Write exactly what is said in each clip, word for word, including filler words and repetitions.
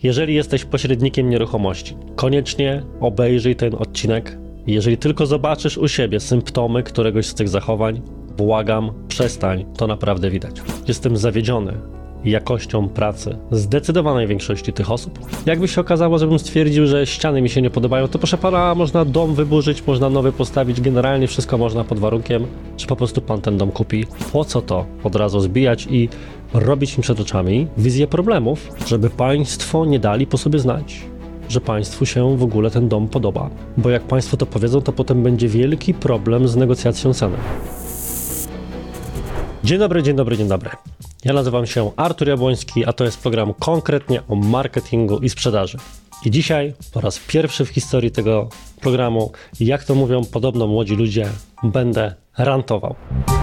Jeżeli jesteś pośrednikiem nieruchomości, koniecznie obejrzyj ten odcinek. Jeżeli tylko zobaczysz u siebie symptomy któregoś z tych zachowań, błagam, przestań, to naprawdę widać. Jestem zawiedziony jakością pracy zdecydowanej większości tych osób. Jakby się okazało, żebym stwierdził, że ściany mi się nie podobają, to proszę pana, można dom wyburzyć, można nowy postawić, generalnie wszystko można pod warunkiem, że po prostu pan ten dom kupi. Po co to od razu zbijać i robić mi przed oczami wizję problemów, żeby państwo nie dali po sobie znać, że państwu się w ogóle ten dom podoba. Bo jak państwo to powiedzą, to potem będzie wielki problem z negocjacją ceny. Dzień dobry, dzień dobry, dzień dobry. Ja nazywam się Artur Jabłoński, a to jest program konkretnie o marketingu i sprzedaży. I dzisiaj po raz pierwszy w historii tego programu, jak to mówią podobno młodzi ludzie, będę rantował.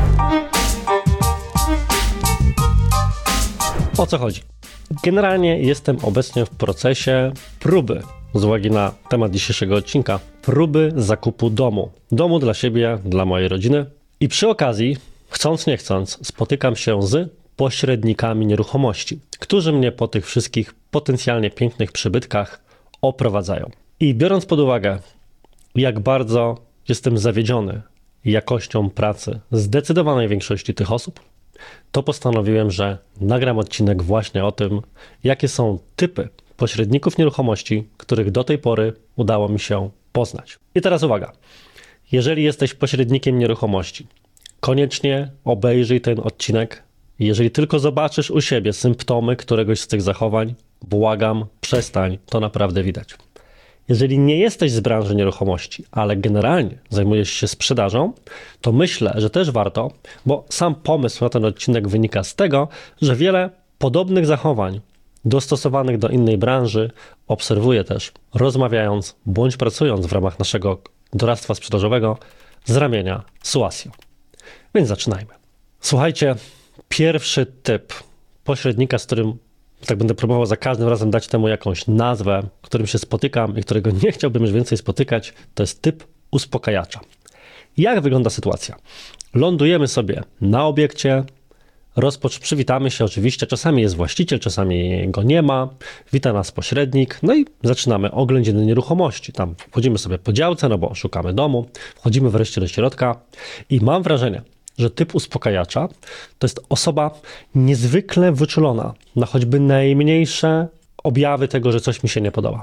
O co chodzi? Generalnie jestem obecnie w procesie próby, z uwagi na temat dzisiejszego odcinka, próby zakupu domu. Domu dla siebie, dla mojej rodziny. I przy okazji, chcąc nie chcąc, spotykam się z pośrednikami nieruchomości, którzy mnie po tych wszystkich potencjalnie pięknych przybytkach oprowadzają. I biorąc pod uwagę, jak bardzo jestem zawiedziony jakością pracy zdecydowanej większości tych osób, to postanowiłem, że nagram odcinek właśnie o tym, jakie są typy pośredników nieruchomości, których do tej pory udało mi się poznać. I teraz uwaga, jeżeli jesteś pośrednikiem nieruchomości, koniecznie obejrzyj ten odcinek. Jeżeli tylko zobaczysz u siebie symptomy któregoś z tych zachowań, błagam, przestań, to naprawdę widać. Jeżeli nie jesteś z branży nieruchomości, ale generalnie zajmujesz się sprzedażą, to myślę, że też warto, bo sam pomysł na ten odcinek wynika z tego, że wiele podobnych zachowań dostosowanych do innej branży obserwuję też, rozmawiając bądź pracując w ramach naszego doradztwa sprzedażowego z ramienia Suasio. Więc zaczynajmy. Słuchajcie, pierwszy typ pośrednika, z którym tak będę próbował za każdym razem dać temu jakąś nazwę, którym się spotykam i którego nie chciałbym już więcej spotykać, to jest typ uspokajacza. Jak wygląda sytuacja? Lądujemy sobie na obiekcie, rozpocz... przywitamy się oczywiście, czasami jest właściciel, czasami go nie ma, wita nas pośrednik, no i zaczynamy oględziny nieruchomości. Tam wchodzimy sobie po działce, no bo szukamy domu, wchodzimy wreszcie do środka i mam wrażenie, że typ uspokajacza to jest osoba niezwykle wyczulona na choćby najmniejsze objawy tego, że coś mi się nie podoba.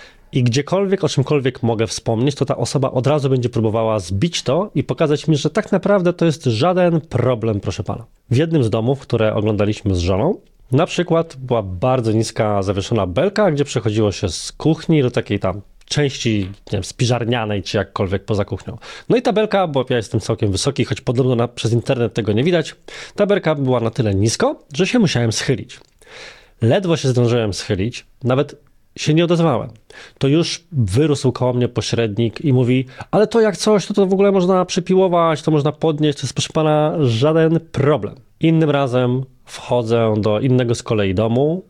I gdziekolwiek, o czymkolwiek mogę wspomnieć, to ta osoba od razu będzie próbowała zbić to i pokazać mi, że tak naprawdę to jest żaden problem, proszę pana. W jednym z domów, które oglądaliśmy z żoną, na przykład była bardzo niska zawieszona belka, gdzie przechodziło się z kuchni do takiej tam części, nie wiem, spiżarnianej, czy jakkolwiek poza kuchnią. No i ta belka, bo ja jestem całkiem wysoki, choć podobno na, przez internet tego nie widać, ta belka była na tyle nisko, że się musiałem schylić. Ledwo się zdążyłem schylić, nawet się nie odezwałem. To już wyrósł koło mnie pośrednik i mówi, ale to jak coś, to to w ogóle można przypiłować, to można podnieść, to jest, proszę pana, żaden problem. Innym razem wchodzę do innego z kolei domu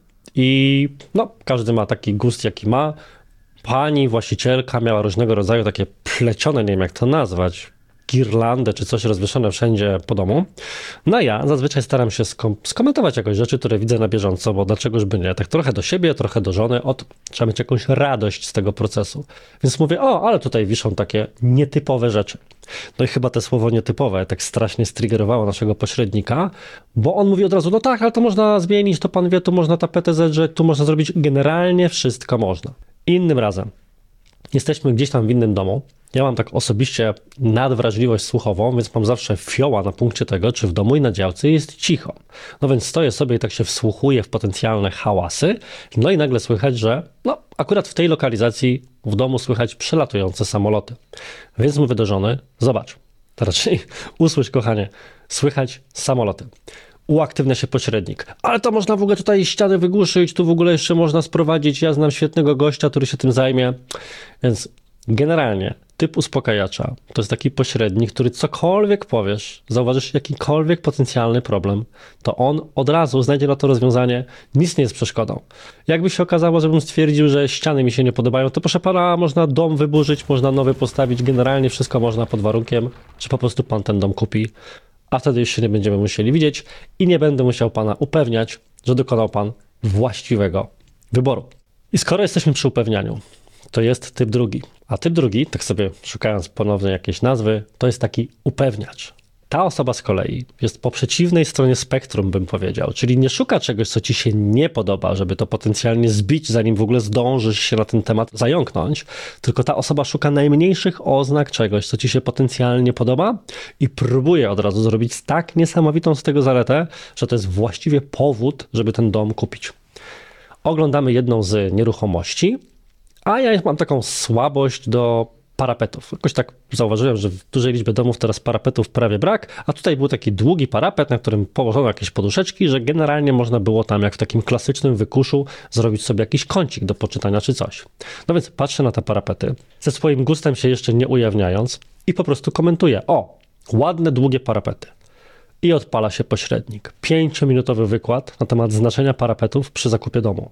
i no, każdy ma taki gust, jaki ma. Pani właścicielka miała różnego rodzaju takie plecione, nie wiem jak to nazwać, girlandy czy coś rozwieszone wszędzie po domu. No ja zazwyczaj staram się skom- skomentować jakoś rzeczy, które widzę na bieżąco, bo dlaczegoż by nie. Tak trochę do siebie, trochę do żony, od trzeba mieć jakąś radość z tego procesu. Więc mówię, o, ale tutaj wiszą takie nietypowe rzeczy. No i chyba te słowo nietypowe tak strasznie striggerowało naszego pośrednika, bo on mówi od razu, no tak, ale to można zmienić, to pan wie, tu można tapetę zedrzeć, tu można zrobić, generalnie wszystko można. Innym razem jesteśmy gdzieś tam w innym domu. Ja mam tak osobiście nadwrażliwość słuchową, więc mam zawsze fioła na punkcie tego, czy w domu i na działce jest cicho. No więc stoję sobie i tak się wsłuchuję w potencjalne hałasy, no i nagle słychać, że no akurat w tej lokalizacji w domu słychać przelatujące samoloty. Więc mówię do żony, zobacz, to raczej usłysz, kochanie, słychać samoloty. Uaktywnia się pośrednik. Ale to można w ogóle tutaj ściany wygłuszyć, tu w ogóle jeszcze można sprowadzić, ja znam świetnego gościa, który się tym zajmie. Więc generalnie typ uspokajacza to jest taki pośrednik, który cokolwiek powiesz, zauważysz jakikolwiek potencjalny problem, to on od razu znajdzie na to rozwiązanie, nic nie jest przeszkodą. Jakby się okazało, żebym stwierdził, że ściany mi się nie podobają, to proszę pana, można dom wyburzyć, można nowy postawić, generalnie wszystko można pod warunkiem, że po prostu pan ten dom kupi, a wtedy już się nie będziemy musieli widzieć i nie będę musiał pana upewniać, że dokonał pan właściwego wyboru. I skoro jesteśmy przy upewnianiu, to jest typ drugi. A typ drugi, tak sobie szukając ponownie jakiejś nazwy, to jest taki upewniacz. Ta osoba z kolei jest po przeciwnej stronie spektrum, bym powiedział, czyli nie szuka czegoś, co ci się nie podoba, żeby to potencjalnie zbić, zanim w ogóle zdążysz się na ten temat zająknąć, tylko ta osoba szuka najmniejszych oznak czegoś, co ci się potencjalnie podoba i próbuje od razu zrobić tak niesamowitą z tego zaletę, że to jest właściwie powód, żeby ten dom kupić. Oglądamy jedną z nieruchomości, a ja mam taką słabość do parapetów. Jakoś tak zauważyłem, że w dużej liczbie domów teraz parapetów prawie brak, a tutaj był taki długi parapet, na którym położono jakieś poduszeczki, że generalnie można było tam jak w takim klasycznym wykuszu zrobić sobie jakiś kącik do poczytania czy coś. No więc patrzę na te parapety, ze swoim gustem się jeszcze nie ujawniając i po prostu komentuję: o, ładne, długie parapety. I odpala się pośrednik. Pięciominutowy wykład na temat znaczenia parapetów przy zakupie domu.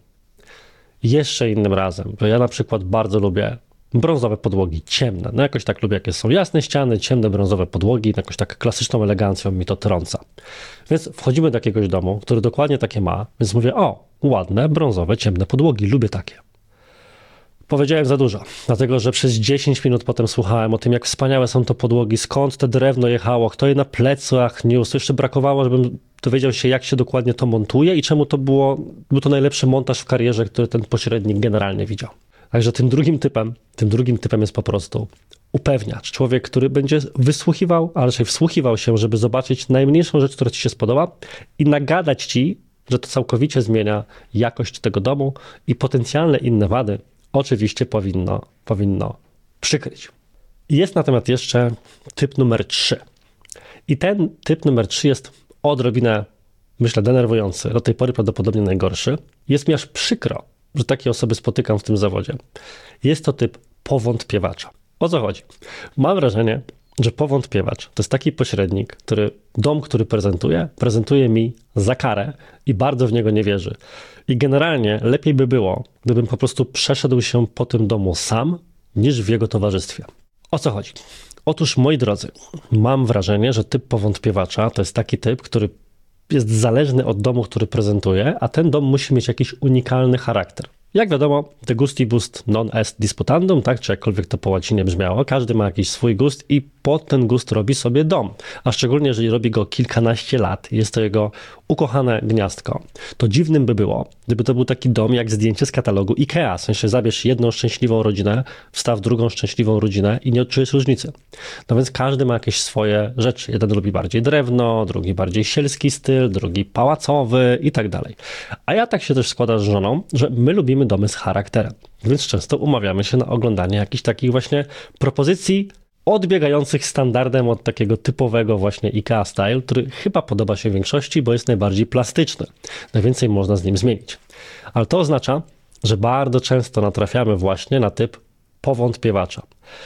Jeszcze innym razem, że ja na przykład bardzo lubię brązowe podłogi, ciemne. No jakoś tak lubię, jakie są jasne ściany, ciemne brązowe podłogi, jakoś tak klasyczną elegancją mi to trąca. Więc wchodzimy do jakiegoś domu, który dokładnie takie ma, więc mówię: o, ładne, brązowe, ciemne podłogi, lubię takie. Powiedziałem za dużo, dlatego że przez dziesięć minut potem słuchałem o tym, jak wspaniałe są to podłogi, skąd te drewno jechało, kto je na plecach niósł. Jeszcze brakowało, żebym dowiedział się, jak się dokładnie to montuje i czemu to było, był to najlepszy montaż w karierze, który ten pośrednik generalnie widział. Także tym drugim typem, tym drugim typem jest po prostu upewniacz. Człowiek, który będzie wysłuchiwał, a raczej wsłuchiwał się, żeby zobaczyć najmniejszą rzecz, która ci się spodoba i nagadać ci, że to całkowicie zmienia jakość tego domu i potencjalne inne wady oczywiście powinno, powinno przykryć. Jest natomiast jeszcze typ numer trzy. I ten typ numer trzy jest odrobinę, myślę, denerwujący, do tej pory prawdopodobnie najgorszy. Jest mi aż przykro, że takie osoby spotykam w tym zawodzie. Jest to typ powątpiewacza. O co chodzi? Mam wrażenie, że powątpiewacz to jest taki pośrednik, który dom, który prezentuje, prezentuje mi za karę i bardzo w niego nie wierzy. I generalnie lepiej by było, gdybym po prostu przeszedł się po tym domu sam, niż w jego towarzystwie. O co chodzi? Otóż, moi drodzy, mam wrażenie, że typ powątpiewacza to jest taki typ, który jest zależny od domu, który prezentuje, a ten dom musi mieć jakiś unikalny charakter. Jak wiadomo, de gustibus non est disputandum, tak, czy jakkolwiek to po łacinie brzmiało, każdy ma jakiś swój gust i pod ten gust robi sobie dom. A szczególnie, jeżeli robi go kilkanaście lat, jest to jego ukochane gniazdko, to dziwnym by było, gdyby to był taki dom jak zdjęcie z katalogu IKEA. W sensie zabierz jedną szczęśliwą rodzinę, wstaw drugą szczęśliwą rodzinę i nie odczujesz różnicy. No więc każdy ma jakieś swoje rzeczy. Jeden lubi bardziej drewno, drugi bardziej sielski styl, drugi pałacowy i tak dalej. A ja tak się też składa z żoną, że my lubimy domy z charakterem. Więc często umawiamy się na oglądanie jakichś takich właśnie propozycji odbiegających standardem od takiego typowego właśnie IKEA style, który chyba podoba się większości, bo jest najbardziej plastyczny. Najwięcej można z nim zmienić. Ale to oznacza, że bardzo często natrafiamy właśnie na typ powątpiewacza.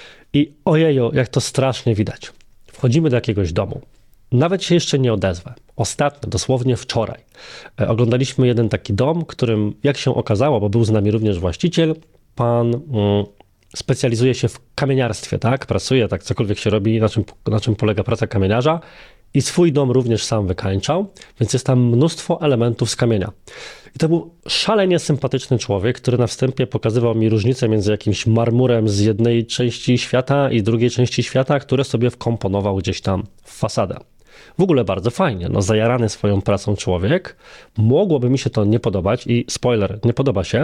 I ojeju, jak to strasznie widać. Wchodzimy do jakiegoś domu. Nawet się jeszcze nie odezwę. Ostatnio, dosłownie wczoraj, oglądaliśmy jeden taki dom, którym, jak się okazało, bo był z nami również właściciel, pan mm, specjalizuje się w kamieniarstwie, tak? Pracuje, tak cokolwiek się robi, na czym, na czym polega praca kamieniarza i swój dom również sam wykańczał, więc jest tam mnóstwo elementów z kamienia. I to był szalenie sympatyczny człowiek, który na wstępie pokazywał mi różnicę między jakimś marmurem z jednej części świata i drugiej części świata, które sobie wkomponował gdzieś tam w fasadę. W ogóle bardzo fajnie, no zajarany swoją pracą człowiek, mogłoby mi się to nie podobać i spoiler, nie podoba się,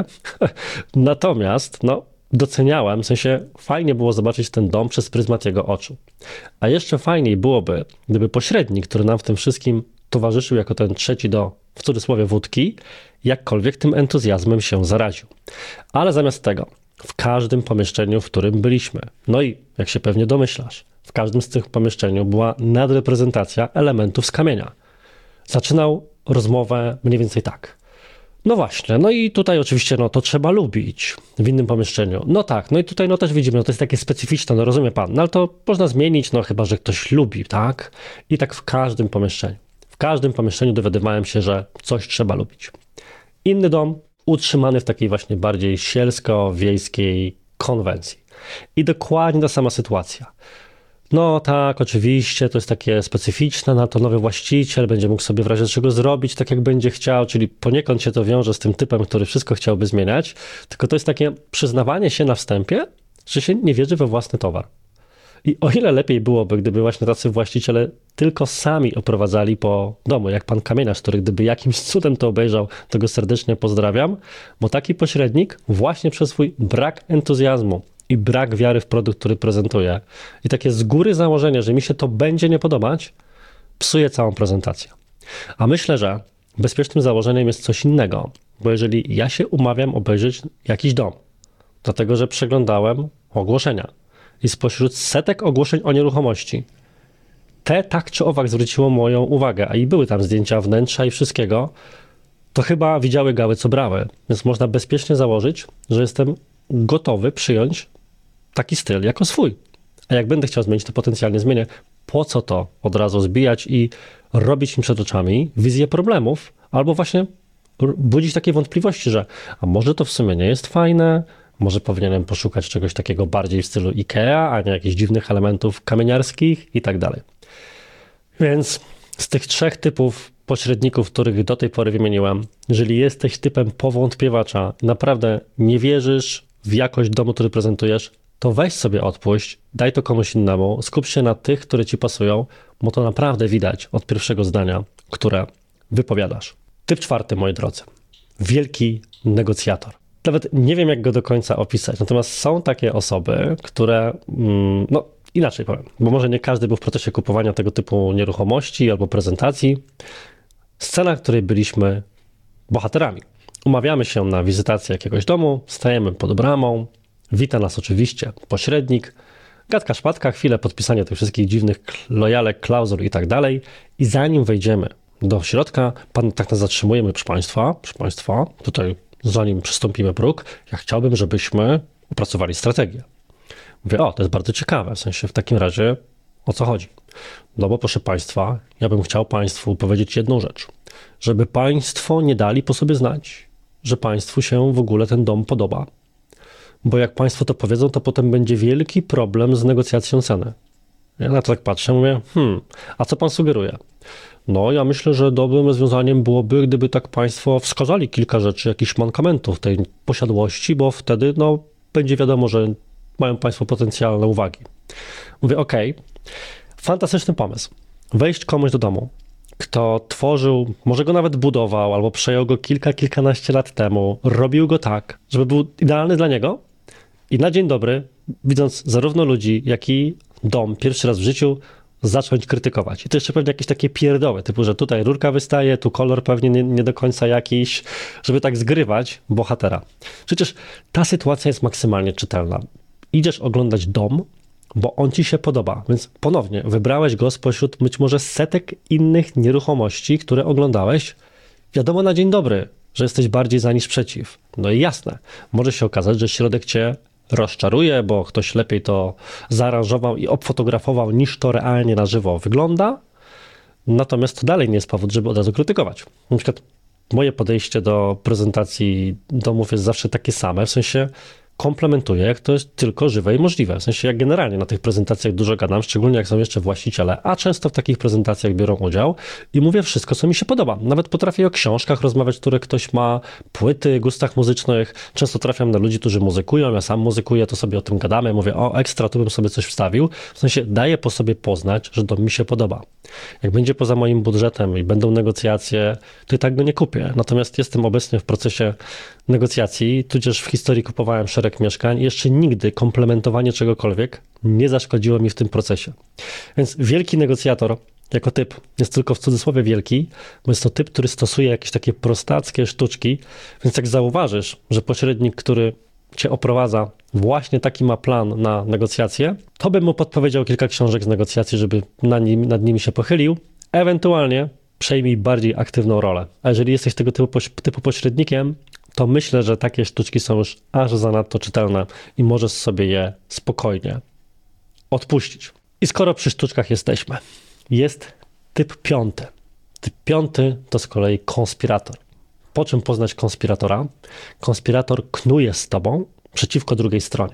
natomiast no doceniałem, w sensie fajnie było zobaczyć ten dom przez pryzmat jego oczu. A jeszcze fajniej byłoby, gdyby pośrednik, który nam w tym wszystkim towarzyszył jako ten trzeci do, w cudzysłowie, wódki, jakkolwiek tym entuzjazmem się zaraził. Ale zamiast tego, w każdym pomieszczeniu, w którym byliśmy, no i jak się pewnie domyślasz, w każdym z tych pomieszczeniu była nadreprezentacja elementów z kamienia. Zaczynał rozmowę mniej więcej tak. No właśnie, no i tutaj oczywiście no to trzeba lubić w innym pomieszczeniu. No tak, no i tutaj no też widzimy, no to jest takie specyficzne, no rozumie pan, no ale to można zmienić, no chyba, że ktoś lubi, tak? I tak w każdym pomieszczeniu. W każdym pomieszczeniu dowiadywałem się, że coś trzeba lubić. Inny dom utrzymany w takiej właśnie bardziej sielsko-wiejskiej konwencji. I dokładnie ta sama sytuacja. No tak, oczywiście, to jest takie specyficzne, na to nowy właściciel będzie mógł sobie w razie czego zrobić tak, jak będzie chciał, czyli poniekąd się to wiąże z tym typem, który wszystko chciałby zmieniać, tylko to jest takie przyznawanie się na wstępie, że się nie wierzy we własny towar. I o ile lepiej byłoby, gdyby właśnie tacy właściciele tylko sami oprowadzali po domu, jak pan Kamieniarz, który gdyby jakimś cudem to obejrzał, to go serdecznie pozdrawiam, bo taki pośrednik właśnie przez swój brak entuzjazmu i brak wiary w produkt, który prezentuje i takie z góry założenie, że mi się to będzie nie podobać, psuje całą prezentację. A myślę, że bezpiecznym założeniem jest coś innego, bo jeżeli ja się umawiam obejrzeć jakiś dom, dlatego że przeglądałem ogłoszenia i spośród setek ogłoszeń o nieruchomości te tak czy owak zwróciło moją uwagę, a i były tam zdjęcia wnętrza i wszystkiego, to chyba widziały gały, co brały. Więc można bezpiecznie założyć, że jestem gotowy przyjąć taki styl jako swój. A jak będę chciał zmienić, to potencjalnie zmienię. Po co to od razu zbijać i robić mi przed oczami wizję problemów, albo właśnie budzić takie wątpliwości, że a może to w sumie nie jest fajne, może powinienem poszukać czegoś takiego bardziej w stylu IKEA, a nie jakichś dziwnych elementów kamieniarskich i tak dalej. Więc z tych trzech typów pośredników, których do tej pory wymieniłem, jeżeli jesteś typem powątpiewacza, naprawdę nie wierzysz w jakość domu, który prezentujesz, to weź sobie odpuść, daj to komuś innemu, skup się na tych, które ci pasują, bo to naprawdę widać od pierwszego zdania, które wypowiadasz. Typ czwarty, moi drodzy. Wielki negocjator. Nawet nie wiem, jak go do końca opisać, natomiast są takie osoby, które, no inaczej powiem, bo może nie każdy był w procesie kupowania tego typu nieruchomości albo prezentacji. Scena, w której byliśmy bohaterami. Umawiamy się na wizytację jakiegoś domu, stajemy pod bramą, wita nas oczywiście pośrednik, gadka szpatka, chwilę podpisanie tych wszystkich dziwnych lojalek, klauzul i tak dalej. I zanim wejdziemy do środka, pan tak nas zatrzymujemy, proszę państwa, proszę państwa, tutaj zanim przystąpimy próg, ja chciałbym, żebyśmy opracowali strategię. Mówię, o, to jest bardzo ciekawe, w sensie w takim razie o co chodzi? No bo proszę państwa, ja bym chciał państwu powiedzieć jedną rzecz, żeby państwo nie dali po sobie znać, że państwu się w ogóle ten dom podoba. Bo jak państwo to powiedzą, to potem będzie wielki problem z negocjacją ceny. Ja na to tak patrzę, mówię, hmm, a co pan sugeruje? No, ja myślę, że dobrym rozwiązaniem byłoby, gdyby tak państwo wskazali kilka rzeczy, jakichś mankamentów tej posiadłości, bo wtedy, no, będzie wiadomo, że mają państwo potencjalne uwagi. Mówię, okej, okay, fantastyczny pomysł. Wejść komuś do domu, kto tworzył, może go nawet budował, albo przejął go kilka, kilkanaście lat temu, robił go tak, żeby był idealny dla niego i na dzień dobry, widząc zarówno ludzi, jak i dom pierwszy raz w życiu, zacząć krytykować. I to jeszcze pewnie jakieś takie pierdoły, typu, że tutaj rurka wystaje, tu kolor pewnie nie, nie do końca jakiś, żeby tak zgrywać bohatera. Przecież ta sytuacja jest maksymalnie czytelna. Idziesz oglądać dom, bo on ci się podoba, więc ponownie wybrałeś go spośród być może setek innych nieruchomości, które oglądałeś. Wiadomo na dzień dobry, że jesteś bardziej za niż przeciw. No i jasne, może się okazać, że środek cię rozczaruje, bo ktoś lepiej to zaaranżował i obfotografował niż to realnie na żywo wygląda, natomiast to dalej nie jest powód, żeby od razu krytykować. Na przykład moje podejście do prezentacji domów jest zawsze takie same, w sensie komplementuję, jak to jest tylko żywe i możliwe. W sensie jak generalnie na tych prezentacjach dużo gadam, szczególnie jak są jeszcze właściciele, a często w takich prezentacjach biorą udział i mówię wszystko, co mi się podoba. Nawet potrafię o książkach rozmawiać, które ktoś ma, płyty, gustach muzycznych. Często trafiam na ludzi, którzy muzykują, ja sam muzykuję, to sobie o tym gadamy, mówię, o ekstra, tu bym sobie coś wstawił. W sensie daję po sobie poznać, że to mi się podoba. Jak będzie poza moim budżetem i będą negocjacje, to i tak go nie kupię. Natomiast jestem obecnie w procesie negocjacji, tudzież w historii kupowałem szereg mieszkań i jeszcze nigdy komplementowanie czegokolwiek nie zaszkodziło mi w tym procesie. Więc wielki negocjator jako typ jest tylko w cudzysłowie wielki, bo jest to typ, który stosuje jakieś takie prostackie sztuczki, więc jak zauważysz, że pośrednik, który cię oprowadza, właśnie taki ma plan na negocjacje, to bym mu podpowiedział kilka książek z negocjacji, żeby na nim, nad nimi się pochylił, ewentualnie przejmij bardziej aktywną rolę. A jeżeli jesteś tego typu, typu pośrednikiem, to myślę, że takie sztuczki są już aż zanadto czytelne i możesz sobie je spokojnie odpuścić. I skoro przy sztuczkach jesteśmy, jest typ piąty. Typ piąty to z kolei konspirator. Po czym poznać konspiratora? Konspirator knuje z tobą przeciwko drugiej stronie.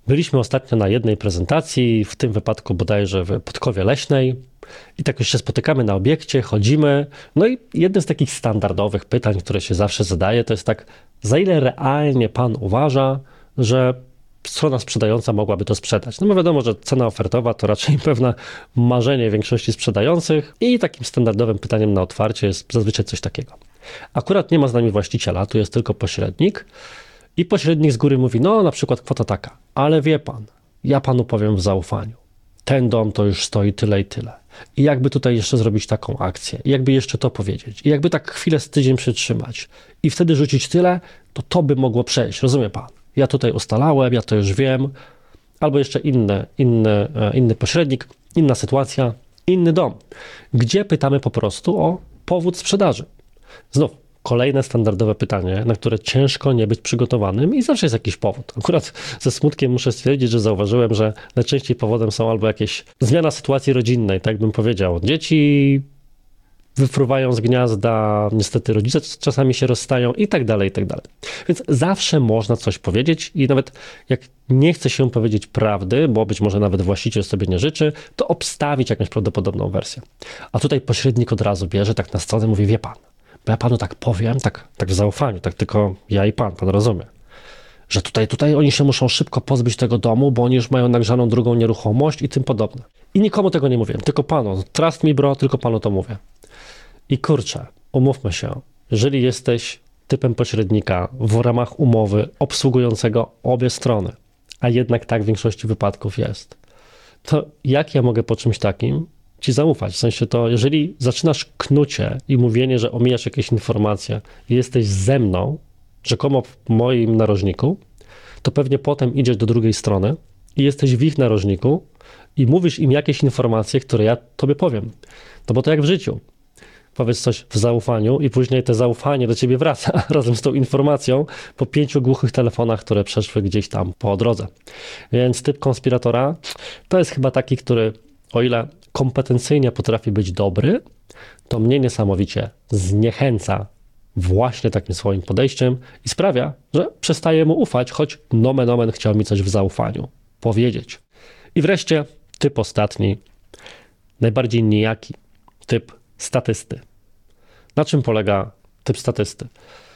Byliśmy ostatnio na jednej prezentacji, w tym wypadku bodajże w Podkowie Leśnej i tak już się spotykamy na obiekcie, chodzimy. No i jednym z takich standardowych pytań, które się zawsze zadaje, to jest tak, za ile realnie pan uważa, że strona sprzedająca mogłaby to sprzedać? No bo wiadomo, że cena ofertowa to raczej pewne marzenie większości sprzedających i takim standardowym pytaniem na otwarcie jest zazwyczaj coś takiego. Akurat nie ma z nami właściciela, tu jest tylko pośrednik i pośrednik z góry mówi, no na przykład kwota taka, ale wie pan, ja panu powiem w zaufaniu, ten dom to już stoi tyle i tyle. I jakby tutaj jeszcze zrobić taką akcję, i jakby jeszcze to powiedzieć, i jakby tak chwilę z tydzień przytrzymać i wtedy rzucić tyle, to to by mogło przejść, rozumie pan? Ja tutaj ustalałem, ja to już wiem, albo jeszcze inny, inny, inny pośrednik, inna sytuacja, inny dom, gdzie pytamy po prostu o powód sprzedaży. Znów, kolejne standardowe pytanie, na które ciężko nie być przygotowanym i zawsze jest jakiś powód. Akurat ze smutkiem muszę stwierdzić, że zauważyłem, że najczęściej powodem są albo jakieś zmiana sytuacji rodzinnej, tak bym powiedział. Dzieci wyfruwają z gniazda, niestety rodzice czasami się rozstają i tak dalej, i tak dalej. Więc zawsze można coś powiedzieć i nawet jak nie chce się powiedzieć prawdy, bo być może nawet właściciel sobie nie życzy, to obstawić jakąś prawdopodobną wersję. A tutaj pośrednik od razu bierze tak na stronę, mówi, wie pan, bo ja panu tak powiem, tak, tak w zaufaniu, tak tylko ja i pan, pan rozumie, że tutaj, tutaj oni się muszą szybko pozbyć tego domu, bo oni już mają nagrzaną drugą nieruchomość i tym podobne. I nikomu tego nie mówię, tylko panu, trust me bro, tylko panu to mówię. I kurczę, umówmy się, jeżeli jesteś typem pośrednika w ramach umowy obsługującego obie strony, a jednak tak w większości wypadków jest, to jak ja mogę po czymś takim ci zaufać? W sensie to, jeżeli zaczynasz knucie i mówienie, że omijasz jakieś informacje i jesteś ze mną, rzekomo w moim narożniku, to pewnie potem idziesz do drugiej strony i jesteś w ich narożniku i mówisz im jakieś informacje, które ja tobie powiem. No bo to jak w życiu. Powiedz coś w zaufaniu i później to zaufanie do ciebie wraca razem z tą informacją po pięciu głuchych telefonach, które przeszły gdzieś tam po drodze. Więc typ konspiratora to jest chyba taki, który o ile kompetencyjnie potrafi być dobry, to mnie niesamowicie zniechęca właśnie takim swoim podejściem i sprawia, że przestaję mu ufać, choć nomen omen chciał mi coś w zaufaniu powiedzieć. I wreszcie typ ostatni, najbardziej nijaki, typ statysty. Na czym polega typ statysty?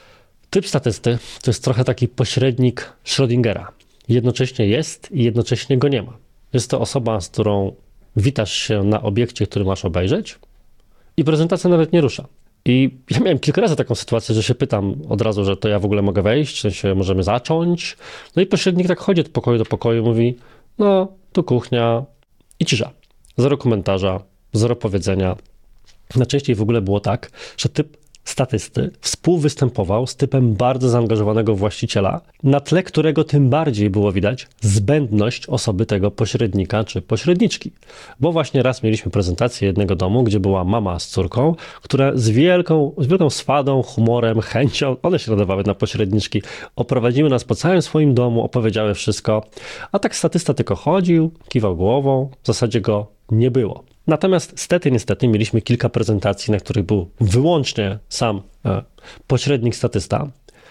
Typ statysty to jest trochę taki pośrednik Schrödingera. Jednocześnie jest i jednocześnie go nie ma. Jest to osoba, z którą witasz się na obiekcie, który masz obejrzeć i prezentacja nawet nie rusza. I ja miałem kilka razy taką sytuację, że się pytam od razu, że to ja w ogóle mogę wejść, w sensie możemy zacząć. No i pośrednik tak chodzi od pokoju do pokoju, mówi, no tu kuchnia i cisza. Zero komentarza, zero powiedzenia. Najczęściej w ogóle było tak, że typ statysty współwystępował z typem bardzo zaangażowanego właściciela, na tle którego tym bardziej było widać zbędność osoby tego pośrednika czy pośredniczki. Bo właśnie raz mieliśmy prezentację jednego domu, gdzie była mama z córką, które z wielką, z wielką swadą, humorem, chęcią, one się nadawały na pośredniczki, oprowadziły nas po całym swoim domu, opowiedziały wszystko, a tak statysta tylko chodził, kiwał głową, w zasadzie go nie było. Natomiast stety, niestety mieliśmy kilka prezentacji, na których był wyłącznie sam e, pośrednik statysta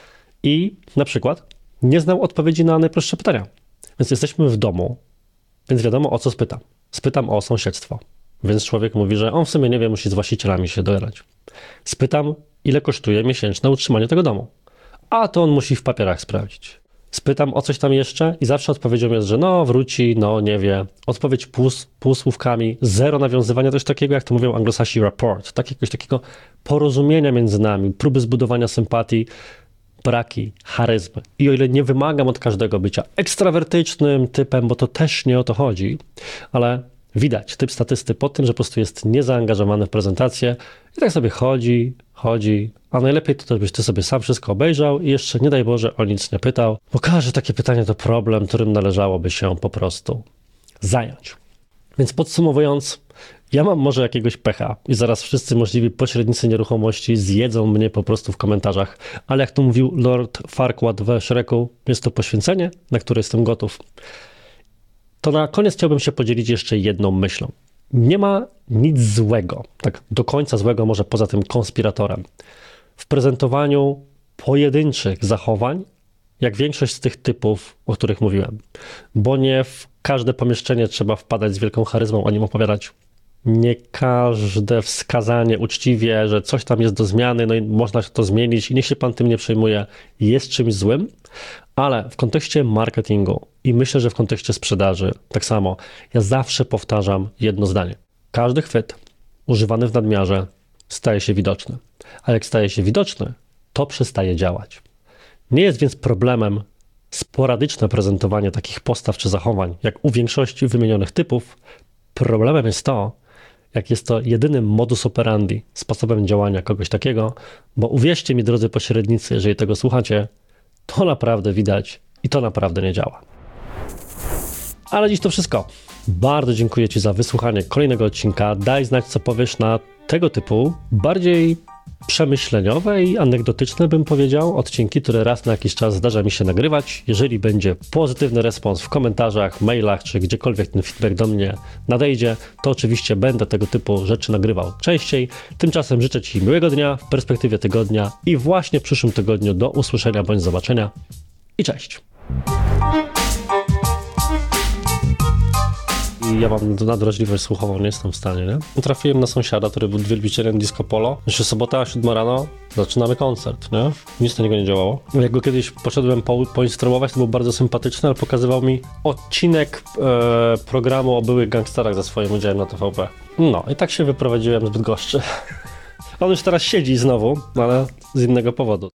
i na przykład nie znał odpowiedzi na najprostsze pytania. Więc jesteśmy w domu, więc wiadomo o co spytam. Spytam o sąsiedztwo, więc człowiek mówi, że on w sumie nie wie, musi z właścicielami się dogadać. Spytam, ile kosztuje miesięczne utrzymanie tego domu, a to on musi w papierach sprawdzić. Spytam o coś tam jeszcze i zawsze odpowiedzią jest, że no wróci, no nie wie. Odpowiedź pół, półsłówkami, zero nawiązywania, coś takiego jak to mówią anglosasi rapport, tak, jakiegoś takiego porozumienia między nami, próby zbudowania sympatii, braki charyzmy. I o ile nie wymagam od każdego bycia ekstrawertycznym typem, bo to też nie o to chodzi, ale widać typ statysty po tym, że po prostu jest niezaangażowany w prezentację i tak sobie chodzi, chodzi, a najlepiej to, żebyś ty sobie sam wszystko obejrzał i jeszcze nie daj Boże o nic nie pytał, bo każde takie pytanie to problem, którym należałoby się po prostu zająć. Więc podsumowując, ja mam może jakiegoś pecha i zaraz wszyscy możliwi pośrednicy nieruchomości zjedzą mnie po prostu w komentarzach, ale jak to mówił Lord Farquaad we Shreku, jest to poświęcenie, na które jestem gotów. To na koniec chciałbym się podzielić jeszcze jedną myślą. Nie ma nic złego, tak do końca złego może poza tym konspiratorem, w prezentowaniu pojedynczych zachowań jak większość z tych typów, o których mówiłem. Bo nie w każde pomieszczenie trzeba wpadać z wielką charyzmą, o nim opowiadać. Nie każde wskazanie uczciwie, że coś tam jest do zmiany, no i można to zmienić i niech się pan tym nie przejmuje, jest czymś złym, ale w kontekście marketingu i myślę, że w kontekście sprzedaży tak samo, ja zawsze powtarzam jedno zdanie. Każdy chwyt używany w nadmiarze staje się widoczny, a jak staje się widoczny, to przestaje działać. Nie jest więc problemem sporadyczne prezentowanie takich postaw czy zachowań, jak u większości wymienionych typów. Problemem jest to, jak jest to jedynym modus operandi, sposobem działania kogoś takiego, bo uwierzcie mi, drodzy pośrednicy, jeżeli tego słuchacie, to naprawdę widać i to naprawdę nie działa. Ale dziś to wszystko. Bardzo dziękuję Ci za wysłuchanie kolejnego odcinka. Daj znać, co powiesz na tego typu bardziej przemyśleniowe i anegdotyczne, bym powiedział, odcinki, które raz na jakiś czas zdarza mi się nagrywać. Jeżeli będzie pozytywny respons w komentarzach, mailach, czy gdziekolwiek ten feedback do mnie nadejdzie, to oczywiście będę tego typu rzeczy nagrywał częściej. Tymczasem życzę Ci miłego dnia w perspektywie tygodnia i właśnie w przyszłym tygodniu do usłyszenia bądź zobaczenia i cześć! I ja mam nadwrażliwość słuchową, nie jestem w stanie, nie? Trafiłem na sąsiada, który był wielbicielem disco polo. Jeszcze sobota, siódma rano, zaczynamy koncert, nie? Nic na niego nie działało. Jak go kiedyś poszedłem po, poinstruować, to był bardzo sympatyczny, ale pokazywał mi odcinek e, programu o byłych gangsterach ze swoim udziałem na T V P. No i tak się wyprowadziłem z Bydgoszczy. On już teraz siedzi znowu, ale z innego powodu.